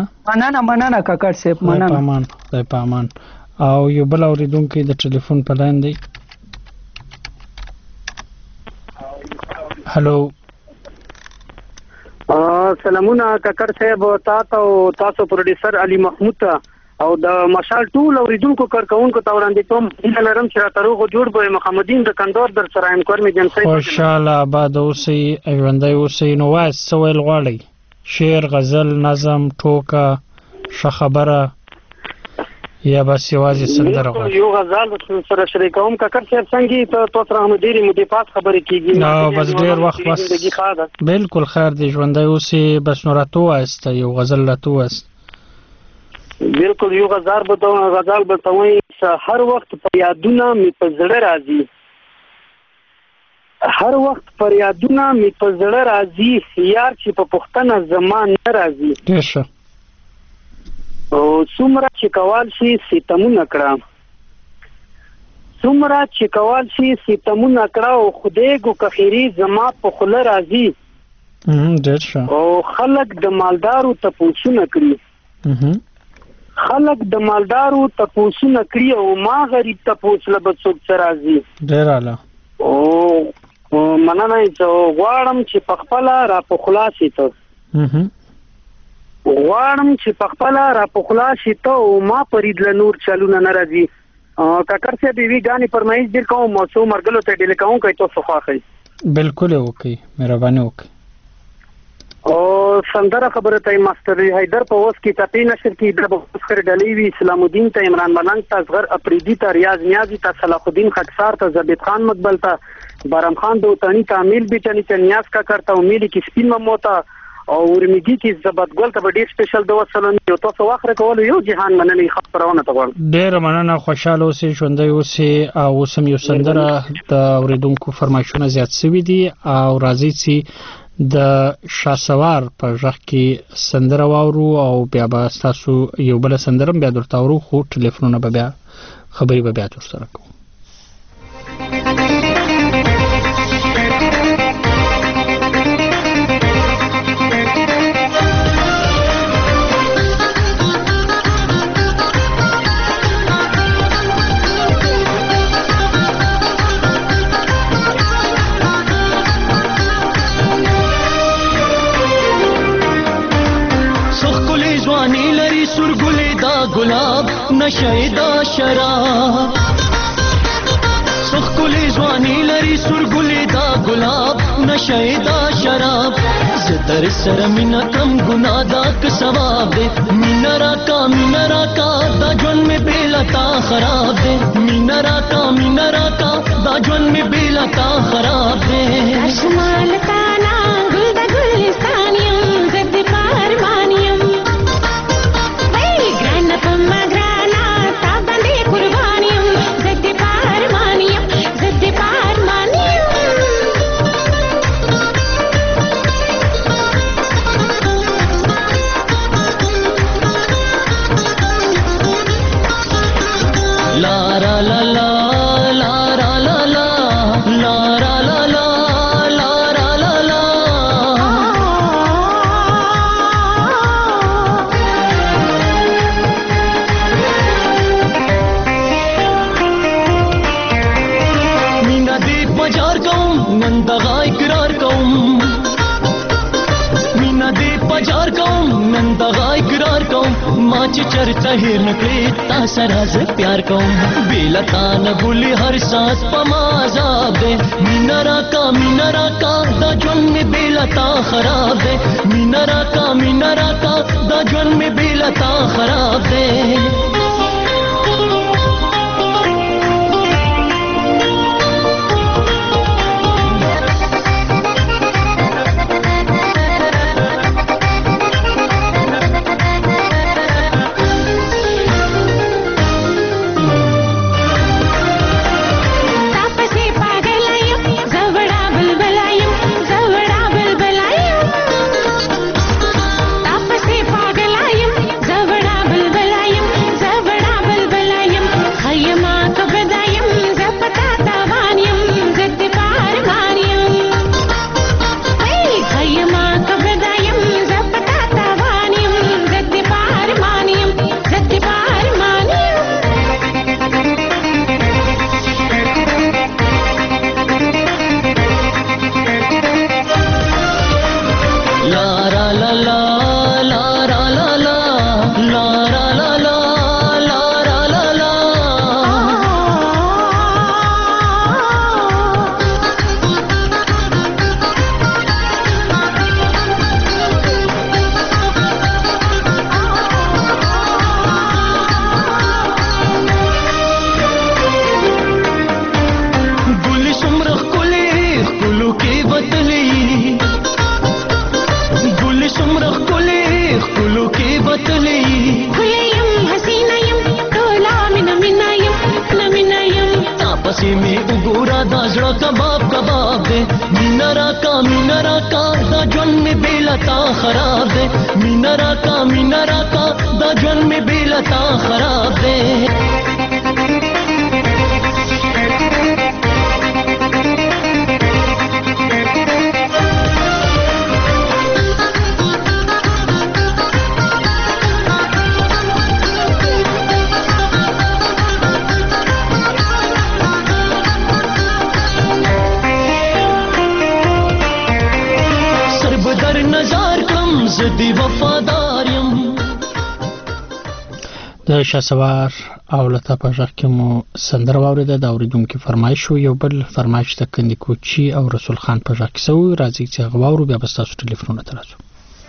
Speaker 15: مننه ککړ صاحب مننه
Speaker 1: په امان او یو بل اوریدونکو د ټلیفون په لاین دی هالو
Speaker 16: سلامونه ککړ صاحب تاسو پروډوسر علي محمود او د مشال ټول اوریدونکو کارکونکو ته وړاندې کوم ان لرم چې تاروغ جوړ به محمدین د کندهار در سره انکور می جنسي
Speaker 1: خوشاله آباد اوسئ ژوندۍ اوسئ نو وای سویل غواړي شعر غزل نظم ټوکه ښه خبره یا بس یوازې سندره غواړي
Speaker 16: یو غزل سره شریکوم ککړ صاحب څنګه ته تاسو رحم ډیری مدیفات خبرې کیږي
Speaker 1: نو بس ډیر وخت بس بالکل خیر دی ژوندۍ اوسئ بس نو راتو است یو غزل راتو است
Speaker 16: بالکل یو غزل به توي هر وخت په یادونه می په زړه راځي هر وخت پر یادونه می په زړه راځي یار چې په پښتنه زمان نه راځي
Speaker 1: ښه
Speaker 16: او څومره چې کول شي ستمونه کړم څومره چې کول شي ستمونه کړه او خدای ګو کخيري زما په خله راځي
Speaker 1: ډېر ښه
Speaker 16: او خلک د مالدارو ته پوښتنه کوي خلک د مالدارو تپوسونه کړی او ما غریب تپوسله به څوک څه راځي
Speaker 1: ډېر اعلی
Speaker 16: او مننه چې غواړم چې په خپله را په خلاصې ته غواړم چې په خپل را پخلا شي ته او ما پرید له نور چلونه نه راځي کاکر صاحب وی غاني فرمایش دې کوم موضوع مرګلو ته ډیل کوم کوي تاسو خواخی
Speaker 1: بالکل وکي مهرباني وکي
Speaker 16: او سندره خبره ته ماستر حیدر په اوس کې تپی نشر کې د بخښر ډلې وی اسلام الدین ته عمران ملنګ ته اصغر افریدی ته ریاض نیازی ته صلاح الدین خکسار ته زبید خان مقبل ته بارم خان دوتانی ته امیل بیچنی ته نیاز کا کرتا امید کې سپین مموتا او ورمیږي چې زبد ګل ته ډیر سپیشل د وسلون یو تاسو واخره کول یو جهان مننه خبرونه ته ور
Speaker 1: ډیر مننه خوشاله اوسئ ژوندۍ اوسئ او سم یو سندره د اوریدونکو فرمایشونه زیات شوي دي او راځي چې د شاسوار په ځخ کې سندره واورو او بیا به تاسو یو بل سندره بیا درته ورو خو ټلیفونونه به بیا خبري به بیا تاسو سره کوو
Speaker 13: गुलाब नशेदा शराब सुखकुली जवानी लरी सुरगुलेदा गुलाब नशेदा शराब ज़तर सर मिना कम गुनादा क सवाब दे मिनरा का दाजन में बेलता खराब दे मिनरा का दाजन में बेलता खराब दे कशमाल ताना गुल द गुलिस्तानियम ज़द पारमानियम चर्चा हिर नकली तासराज प्यार कौन बेलता न भूली हर सांस पमाजाब दे मीनरा का दाजन में बेलता खराब दे मीनरा का दाजन में बेलता खराब दे
Speaker 17: زدی وفاداریم
Speaker 1: د شاسوار او لتا په ځخ کې مو سندره واوریده د اوریدونکو فرمایش شو. یو بل فرمایش د کندي کوچی او رسول خان په ځخ کې سو راځي چې غواړو بیا به تاسو ټلیفون ته راځو.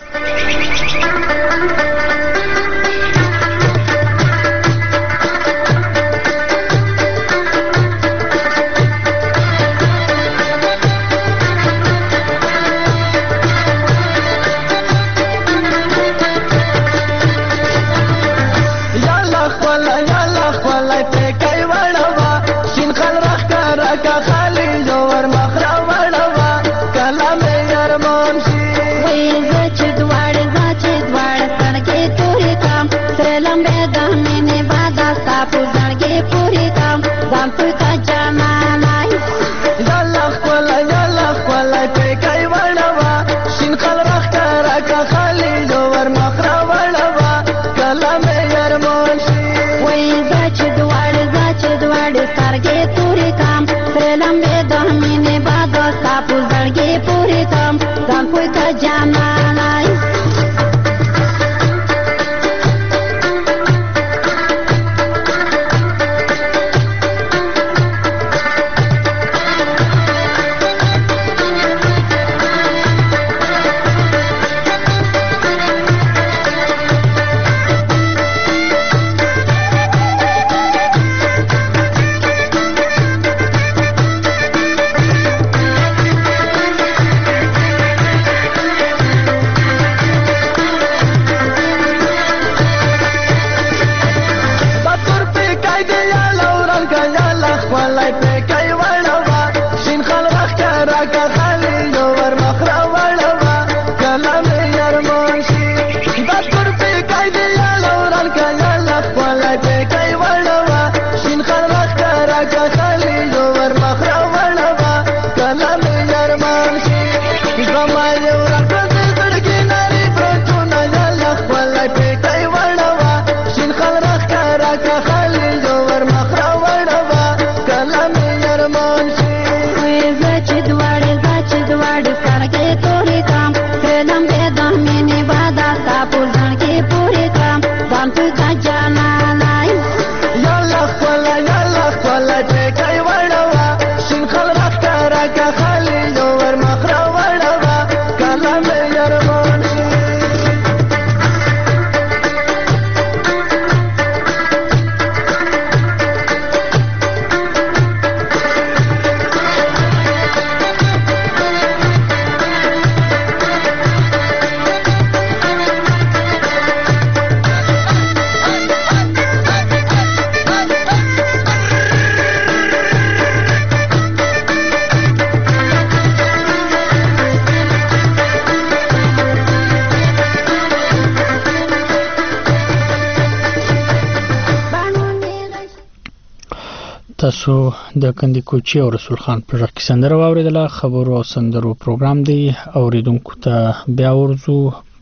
Speaker 1: تاسو د کندي کوچی او رسول خان پر ځکه سندره واوریدله. خبرو او سندرو پروګرام دی. اوریدونکو ته بیا ورزو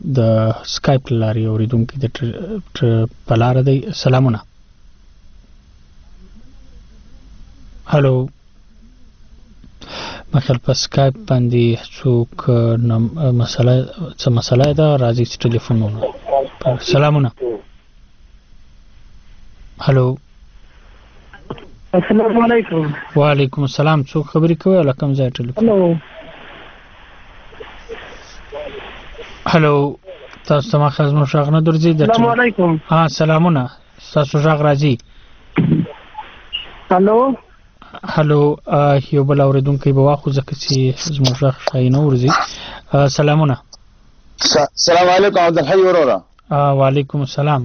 Speaker 1: د سکایپ لاري اوریدونکو د پلار دی. سلامونه. هالو مخال په سکایپ باندې څوک مسله ده راځي ټلیفون. سلامونه. هالو
Speaker 14: السلام علیکم.
Speaker 1: وعلیکم السلام. څوک خبرې کوي او کوم ځای ټلیفون؟ هالو تاسو ته مخه زموږ شغ نه درځي.
Speaker 14: السلام علیکم.
Speaker 1: ها سلامونه. تاسو شغ راځي. هالو یو بل اوریدونکو به واخو ځکه چې زموږ شغ شای نه ورځي. سلامونه.
Speaker 17: السلام علیکم عبدالحی ورورا.
Speaker 1: وعلیکم السلام.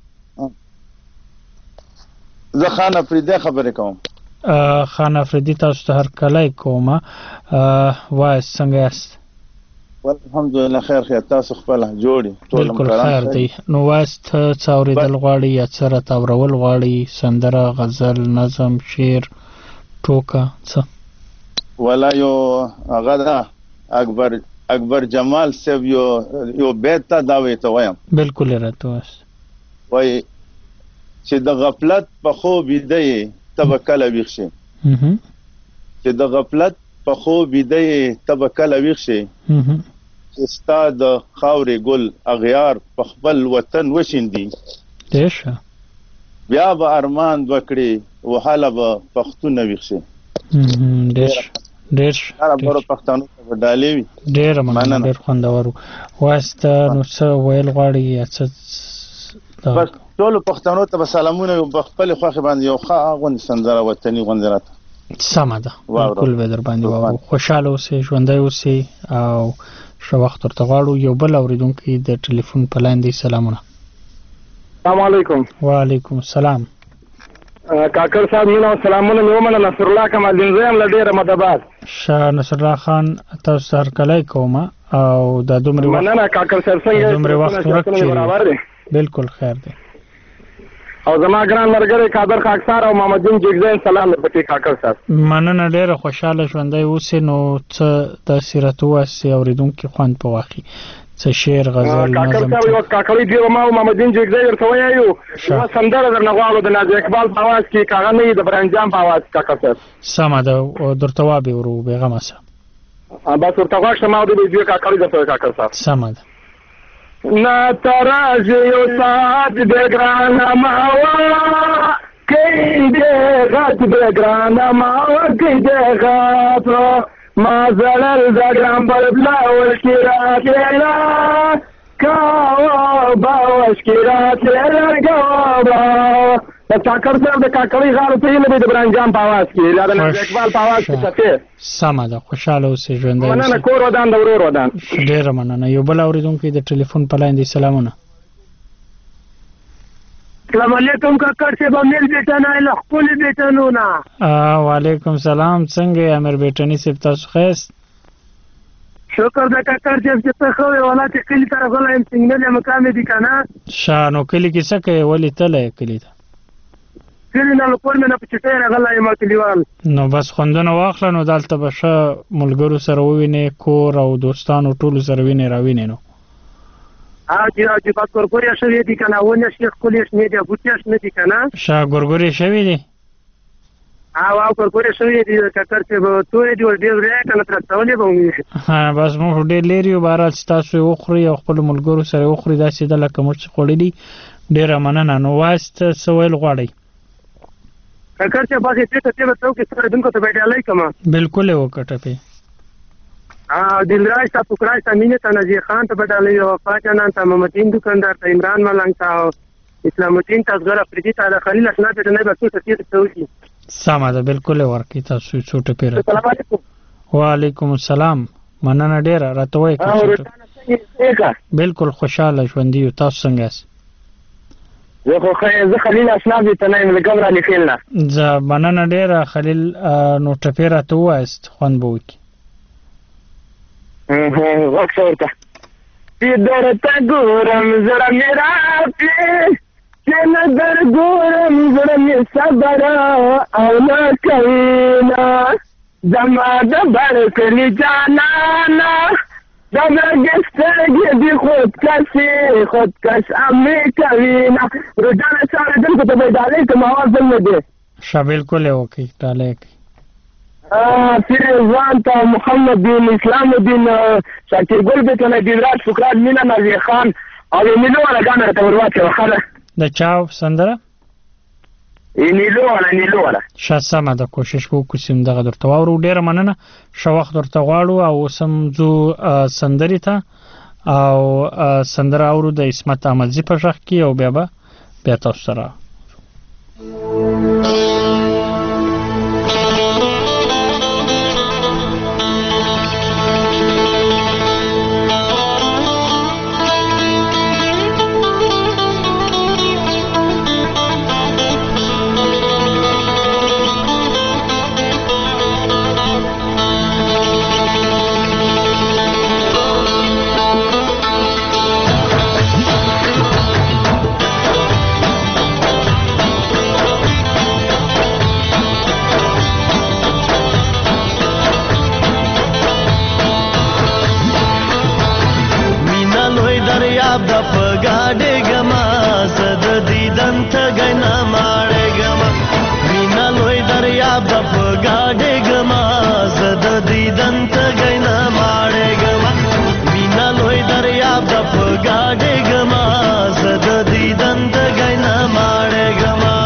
Speaker 17: زه خان افریدی خبرې کوم.
Speaker 1: خان افریدی تاسو ته هر کله کوم. وای څنګه یاست؟
Speaker 17: الحمدلله خیر. تاسو خپل جوړی ټول
Speaker 1: خیر دی. نو واست څاوریدل غواړي یا څه راټاورول غواړي؟ سندره، غزل، نظم، شعر، ټوکه څه؟
Speaker 17: ولا یو هغه ده اکبر جمال صاحب یو بیت ته دا وی ته وایم.
Speaker 1: بالکل راته واست.
Speaker 17: وای چې د غفلت په خوب دی تبکل ویښ شي. چې د غفلت په خوب دی تبکل ویښ شي. ستا د خاورې ګل اغیار په خپل وطن وشیندي.
Speaker 1: دیشه
Speaker 17: بیا به ارمان وکړي وحاله به پښتون ویښ شي.
Speaker 1: ډېر
Speaker 17: برو پښتنو ته به ډالې وي.
Speaker 1: ډېر مننه، ډېر خوندور وایست. نو څه ویل غواړي یا څه؟
Speaker 17: بس ټولو پښتنو ته به سلامونه وي، په خپلې خوښې باندې یو ښه غوندې سندره وطني غوندې راته.
Speaker 1: سمه ده، بالکل به در باندې واورو. خوشحاله اوسئ، ژوندی اوسئ او ښه وخت ورته غواړو. یو بل اورېدونکی د ټلیفون په لاین دی. سلامونه.
Speaker 4: السلام علیکم.
Speaker 1: وعلیکم السلام.
Speaker 4: کاکړ صاحب مینه او سلامونه مې ومنه. نصر الله کمال دین زه یم له ډېره مدباد.
Speaker 1: شاه نصر الله خان تاسو ته هرکلی کوم او دا دومره وخت
Speaker 4: مننه کاکړ صاحب څنګه
Speaker 1: دومره وخت ورک
Speaker 4: برابر دی؟
Speaker 1: بالکل خیر دی.
Speaker 4: او زما ګران ملګری قادر خاکسار او محمد دین جګزین سلام دی پټي کاکړ صاحب.
Speaker 1: مننه، ډېره خوشحاله ژوندی اوسئ. نو څه داسې راته ووایاست اورېدونکي خوند په واخلي، څه شعر غزل
Speaker 4: کاکړ
Speaker 1: نظم؟
Speaker 4: صاحب یو کاکړی دی ما او محمد دین جګزی ورته وایو یوه سندره درنه غواړو د نازي اقبال په اواز کې، کاغه نه وي د برنجام په اواز کې کاکړ صاحب.
Speaker 1: سمه ده، درته وابې ورو بېغمه شه.
Speaker 4: بس ورته غواړ شم او د دوی کاکړی درته کاکړ صاحب.
Speaker 1: سمه ده.
Speaker 4: نه تراز یو ساعت بګرانه ماوا کې دې غت بګرانه ماوا کې دې غت ما زلل د ګرام په بلا ورکرات لا کاو با ورکرات لا کاو کاکړ صاحب د کاکړی غاړه ته نه د برنجام په आवाज کې دا د اقبال په आवाज کې څه
Speaker 1: سمه ده. خوشاله اوسئ، ژوندی اوسئ.
Speaker 4: مننه، کور ودان د ورور ودان.
Speaker 1: ډېره مننه. یو بل اورېدونکی د ټلیفون په لاین دی. سلامونه.
Speaker 14: السلام علیکم کاکړ صاحب. امیر بیٹن له خپل بیٹنو نه.
Speaker 1: وعلیکم سلام. څنګه یې امیر بیٹنی صاحب؟ تاسو ښایست؟
Speaker 14: شکر د کاکړ صاحب چې ته ښه وې. والله چې کلي ته راغلی یم سنګنل یم مقام دي که نه.
Speaker 1: ښه، نو کلي کې څه کوې؟ ولې تللی کلي ته؟
Speaker 14: کلي نه له کور مې نه په چټۍ راغلی یم کلیوال.
Speaker 1: نو بس خوندونه واخله، نو دلته به ښه ملګرو سره ووینې، کور او دوستانو ټولو سره وینې راوینې. نو
Speaker 14: چې بس ګورګورې شوي دي که نه، ونې شنې ښکلې شنې دي، بوټي شنې دي که نه.
Speaker 1: ښه، ګورګورې شوي دي؟
Speaker 14: او ګورګورې شوي دي کاکړ صاحب. تورې دي ډېر ورې که نه ترڅولې به وي.
Speaker 1: بس موږ ډېر لرې یو، بهرحال چې تاسو یې وخورئ او خپلو ملګرو سره یې وخورئ داسې ده لکه موږ چې خوړلي. ډېره مننه. نو وایست څه ویل غواړئ؟
Speaker 14: کاکړ صاحب بس یې ته به څوک اورېدونکو ته به ډالۍ کړم.
Speaker 1: بالکل یې وکړه ټپې.
Speaker 14: دلراج ته فکراج ته مینې ته نذیر خان ته به ډالۍ، وفا جانان ته محمد دین دکاندار ته عمران ملنګ ته اسلام الدین تصغر افریدي ته د خلیل اشنا ته نه به څو ټکي ته وکړي.
Speaker 1: سمه ده، بالکل یې ورکړئ تاسو څو ټپې راته.
Speaker 14: السلام علیکم.
Speaker 1: وعلیکم السلام. مننه ډېره. راته وایئ بالکل خوشحاله ژوندي یو. تاسو څنګه یاست؟
Speaker 4: زه خلیل اشنا ته نه یم له ګمره لیکل نه.
Speaker 1: زه مننه ډېره خلیل. نو ټپې راته ووایست، خوند به وکړي.
Speaker 4: وخت ورته چې درته ګورم زړه مې راپې، چې نه در ګورم زړه مې صبر او نه کوي نه. زما د بر کلي جانانه د مرګ سترګې دي خودکش امې کوي نه. روزانه سره اورېدونکو ته به یې ډالۍ کړم، اواز څنګه دی؟
Speaker 1: ښه، بالکل یې وکړئ، ډالۍ یې کړئ.
Speaker 4: فیروزان ته محمد دین، اسلام الدین، شاکر ګل بیتونه، دلراج فکراج، مینا نازي خان او نیلو والا ګانه راته ور واچوه. ښه ده.
Speaker 1: د چا سندره؟
Speaker 4: نیلو والا.
Speaker 1: ښه، سمه ده. کوشش به وکړو چې همدغه درته واورو. ډېره مننه. ښه وخت درته غواړو او اوس هم ځو سندرې ته او سندره اورو د عصمت احمدزي په غږ کې او بیا تاسو سره.
Speaker 13: गाड़े गमा सद दीदन त गैना मारे गमा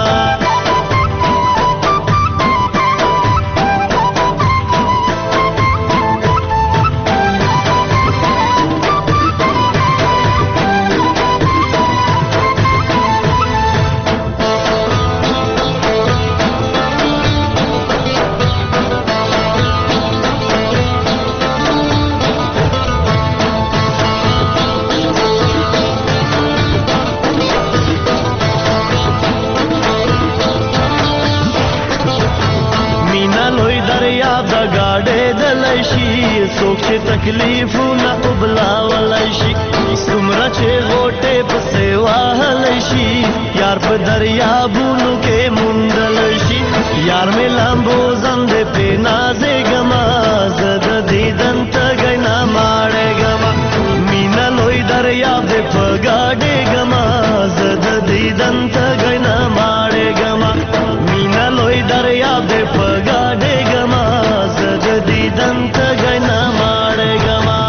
Speaker 13: وهلی شي څوک چې تکلیفونه قبلاولی شي څومره چې غوټې پسې وهلی شي یار په دریابونو کې موندلی شي یار مې لامبو زندې پې نازېږمه زه د دیدن تږی نه ماړېږمه مینه لوی دریاب دې په ګاډېږمه زه د دیدن تږی نه ماړېږمه مینه لوی دریاب دې په ګاډېږمه زه د دیدن تږی نه ماړېږمه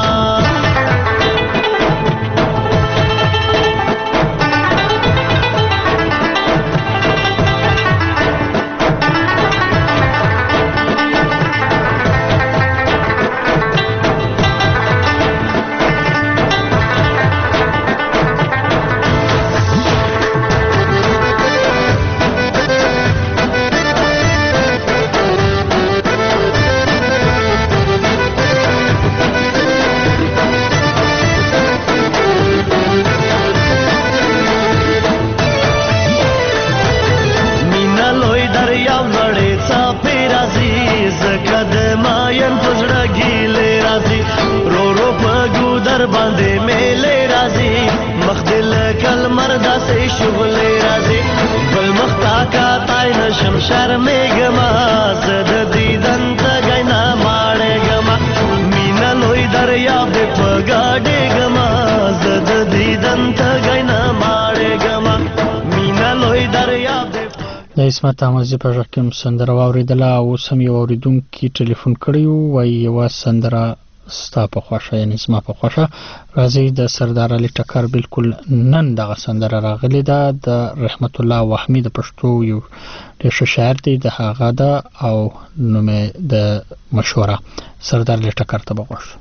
Speaker 13: باندې میلې راځي مخ دې لکه لمر داسې شغلې راځي بل مخ تا کاتی نشم شرمېږمه زه د دیدن تږی نه ماړېږمه مینه لوی دریاب دې په ګاډېږمه زه د دیدن تږی نه ماړېږمه مینه لوی دریاب دې
Speaker 1: د عصمت احمدزي په غږ کې سندره واورېدله او اوس هم یو اورېدونکي ټلیفون کړی و وایي یوه سندره ستا په خوښه یعنې زما په خوښه راځي د سردار علي ټکر بالکل نن دغه سندره راغلې ده د رحمت الله وهمي د پښتو یو ډېر ښه شاعر دی د هغه ده او نوم یې د مشوره سردار علي ټکر ته به غوږ شو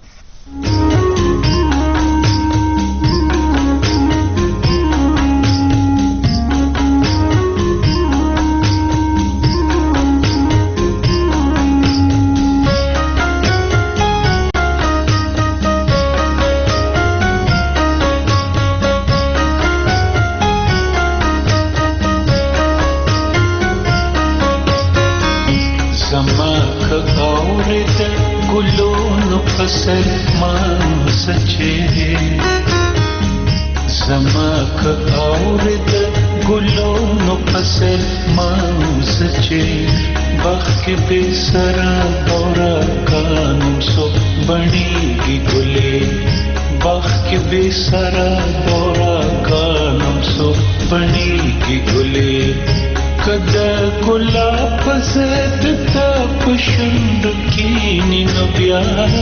Speaker 18: زمک اورد گلونو پسر ماوز چه بخت بے سرا دورا کانم سو بنی گی گلے بخت بے سرا دورا کانم سو بنی گی گلے کدا گلا پسد تا پشند کی نبیا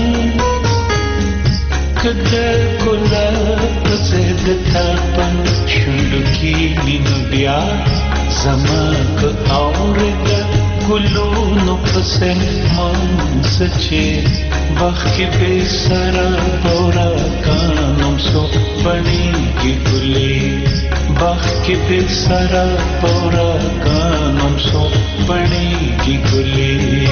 Speaker 18: کدا گلا پسد تا پشند کی نبیا زمک اورد گلونو پسند مانس چه بخت بے سرا دورا کانم سو بنی گی گلے بخت بے سرا دورا کانم سو بنی گی گلے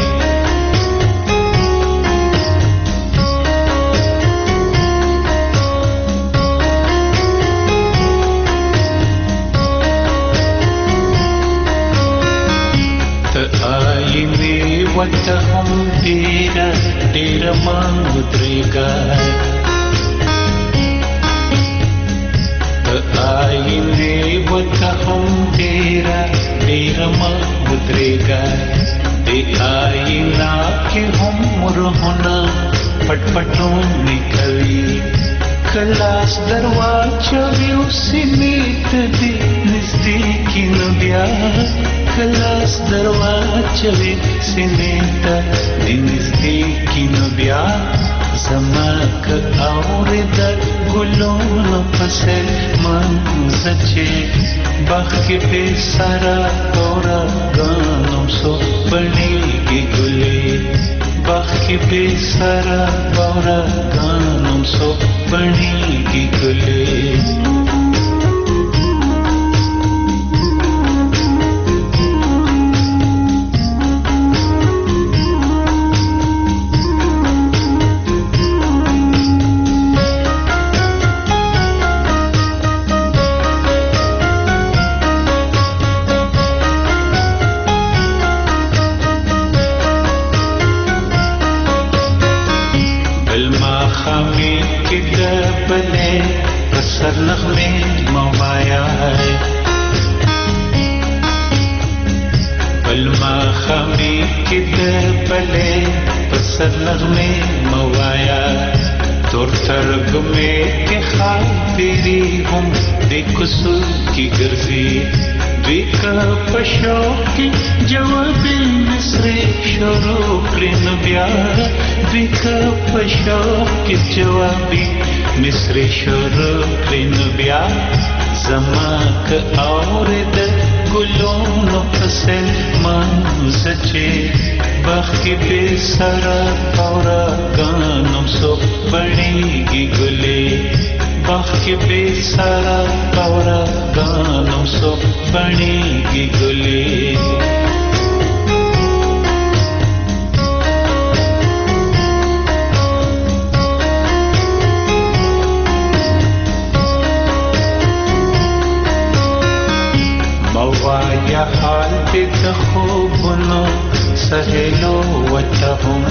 Speaker 18: وته هم ډېر مان ودرېږه آینې وته هم ډېر مان ودرېږه د آینا کې هم مرهونه پټ پټونه کوي کلاس دروازه یو سینې ته دې نږدې کینو بیا کلاس دروازه سینې ته دې نږدې کینو بیا زمک اورېدل ګلونو پسې منځ چې بخت بې سره تورا ګانم سو بڼېږي ګلې بخت بې سره تورا ګانم سو بڼېږي ګلې خامي كده بلي بسر نغمي موايا بلما خامي كده بلي بسر نغمي موايا تور ترگمے کے خاطری ہم بے قصور کی گرزی بے کا پشوق کی جواب مصر شروع کرن بیا بے کا پشوق کی جواب مصر شروع کرن بیا زماک آورد گلون فصل منزچے باقی بے سارا پورا گانم سو بڑی گی گلے باقی بے سارا پورا گانم سو بڑی گی گلے موایا حال دید خوبنو سهلو وتهم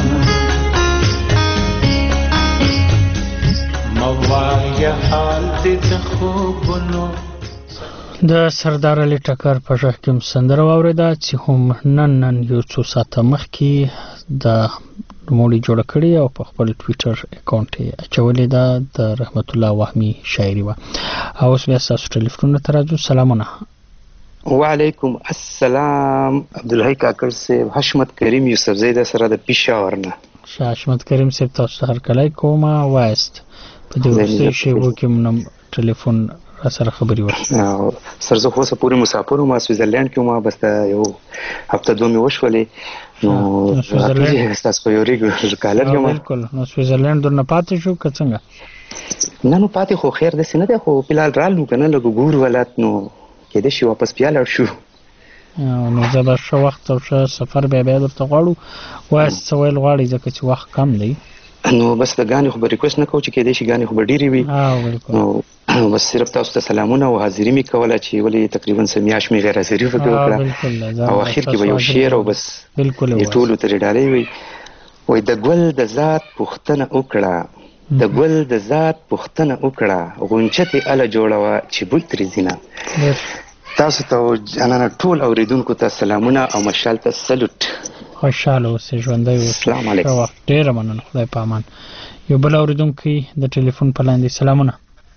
Speaker 18: موایا حال دید خوبنو
Speaker 1: د سردار علي ټکر په ژغ کې سندره واورېده چې هم نن یو څو ساعته مخکې د نوموړي جوړه کړې او په خپل ټویټر اکاونټ یې اچولې ده د رحمت الله وهمي شاعري وه. اوس بیا ستاسو ټلیفونونو ته راځو. سلامونه.
Speaker 19: وعلیکم السلام. عبدالحی کاکړ صاحب، حشمت کریم یوسف زی د سره د پېښور نه.
Speaker 1: حشمت کریم صاحب تاسو ته هرکلی کوم. وایست په دې وروستیو شېبو کې مونږ ټلیفون را سره خبرې وکړو.
Speaker 19: سر زه خو اوسه پورې مسافر وم، سویزرلینډ کې وم، بس یو هفته دوه مې وشولې نو ستاسو په یو کالر کې وم.
Speaker 1: بلکل. نو سویزرلینډ درنه پاتې شو که څنګه؟
Speaker 19: نه نو پاتې خو خیر داسې نه دی، خو فلحال رالو که نه لږ ګور ولات نو کېدای شي واپس بیا لاړ شو.
Speaker 1: نو زه به ښه وخت او ښه سفر بیا درته غواړو. وایست څه ویل غواړئ ځکه چې وخت کم دی؟
Speaker 19: نو بس د ګانې خو به ریکوست نه کوو چې کېدای شي ګانې خو به ډېرې وي. نو بس صرف تاسو ته سلامونه او حاضري مې کوله چې ولې تقریبا څه میاشت مې غیر حاضري پکې وکړه او اخر کې به یو شعر او بس ټولو ته ډالۍ وي. وایي د ګل د ذات پوښتنه وکړه، د ګل د ذات پوښتنه وکړه، غونچه تې اله جوړوه چې بوی ترې ځینه. تاسو ته جانانه ټول اوریدونکو ته سلامونه او مشال ته سلوټ.
Speaker 1: خوشحاله اوسئ، ژوندی اوسئ.
Speaker 19: السلام علیکم.
Speaker 1: ډېره مننه، خدای په امان. یو بل اوریدونکی د ټلیفون په لاندې. سلامونه.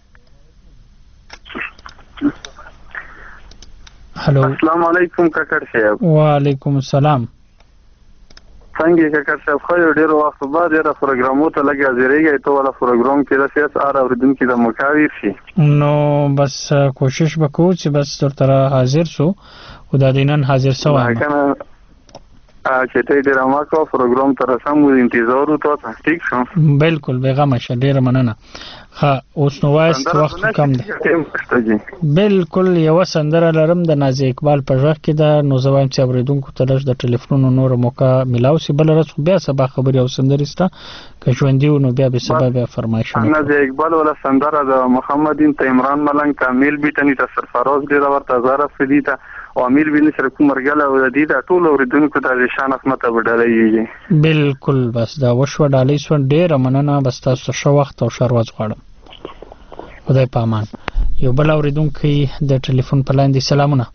Speaker 1: هلو.
Speaker 10: السلام علیکم کاکړ صاحب.
Speaker 1: وعلیکم السلام.
Speaker 10: څنګه کاکړ صاحب؟ خو ډېر وخت بعد ډېر پروګرامو ته لګیا زیریږي ته ولا پروګرام کې د سیاست ار اوریدونکو د مکاویر شي.
Speaker 1: نو بس کوشش وکړو چې بس تر حاضر سو خدا دینن حاضر سو
Speaker 10: کنه چې ته ډېر ماکو پروګرام تر سم انتظار وته ٹھیک شو.
Speaker 1: بالکل بیغمه شه، ډېر مننه. ها اوس نو وایست وخت کم دی. بالکل یو سندره لرم د نازي اقبال په ژغ کې ده، نو زه وایم چې اوریدونکو ته لږ د ټلیفونونو نور موقع ملاو سي. بل ورځ بیا سبا خبرې او سندرې سته که ژوندي نو بیا به سبا بیا فرمایشونه.
Speaker 10: نازي اقبال ولا سندره د محمدین ته عمران ملنګ ته میل بیٹنی ته سرفراز ډېر ورته زاره فدی ته او امیر بن سره کومرګل او د دې ټول اوریدونکو ته شان خدمت وډلې.
Speaker 1: بالکل بس دا وشو ډالۍ سو. ډېر مننه. بس تاسو ښه وخت او ښه ورځ غواړم. خدای په امان. یو بل اوریدونکی د ټلیفون په لاندې. سلامونه.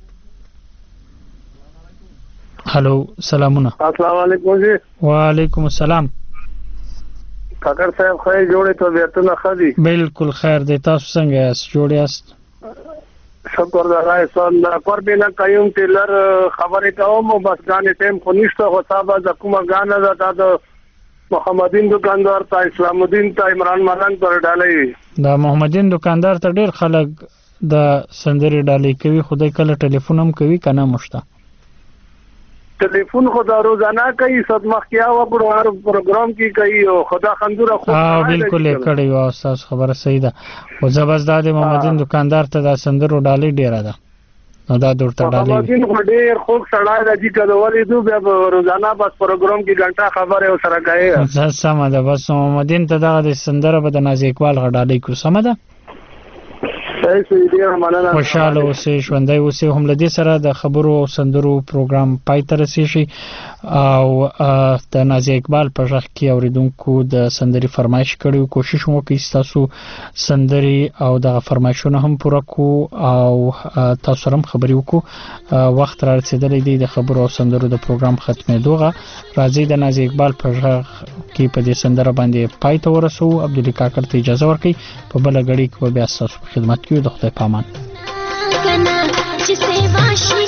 Speaker 1: هلو. سلامونه.
Speaker 10: السلام علیکم جی.
Speaker 1: وعلیکم السلام.
Speaker 10: کاکړ صاحب خیر جوړې ته بیرته خدي؟
Speaker 1: بالکل خیر دی. تاسو څنګه یاست؟ جوړ یاست؟
Speaker 10: شکر دا راځم پر بنا قیوم ټیلر خبرې کوم بس غانې ټیم خو نشته. خو صاحب د کومه غانه ده د محمدین دکاندار ته اسلام الدین ته عمران ملنګ پر ډالۍ.
Speaker 1: دا محمدین دکاندار ته ډېر خلک د سندرې ډالۍ کوي، خدای کله ټلیفون هم کوي کنه مشته
Speaker 10: ټلیفون خو دا روزانه کوي صدمه کیا وګړو هر پروګرام کې کوي او خدا خندوره خو
Speaker 1: بالکل یې کړی و. تاسو خبره صحیح ده. خو زبردست د محمدین دکاندار ته د سندرو ډالۍ ډیره ده. نو دا درته ډالۍ
Speaker 10: محمدین خو ډیر خوږ سړی دی چې کله ولیدو بیا روزانه بس پروګرام کې غنټه خبره او سره کوي.
Speaker 1: سمه ده. بس محمدین ته دغه د سندره به د نازي اقبال غ ډالۍ کو. سمه ده. خوشاله اوسئ ژوندی اوسئ هم له دې سره د خبرو او سندرو پروګرام پای ته رسیږي او د نازیه اقبال په ژغ کې اوریدونکو د سندري فرمایش کړي کوشش وکړي تاسو سندري او د فرمایشونو هم پوره کو او تاسو سره خبري وکړو وخت را رسیدلی دی د خبرو او سندرو د پروګرام ختمېدوغه راځي د نازیه اقبال په ژغ کې په دې سندره باندې پای ته ورسو عبدالله کاکړ ته اجازه ورکړي په بل غړي کې بیا تاسو خدمت کوي د خدای پامان کنا چې سیوا